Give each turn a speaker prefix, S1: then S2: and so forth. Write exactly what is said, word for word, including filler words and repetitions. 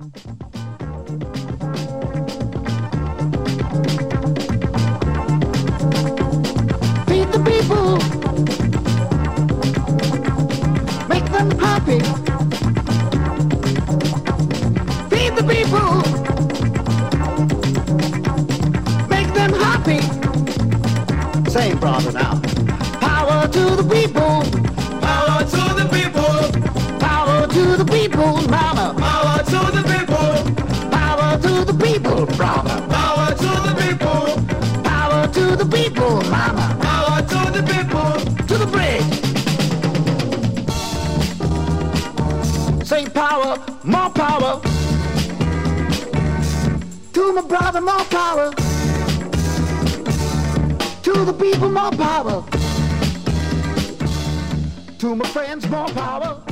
S1: Feed the people, make them happy. Feed the people, make them happy. Same brother now. Power to the people,
S2: Power to the people,
S1: power to the people, mama.
S2: power to the people,
S1: Power to the people, brother.
S2: power to the people,
S1: Power to the people, mama.
S2: power to the people.
S1: To the bridge. Same power, more power. To my brother, more power. To the people, more power. To my friends, more power.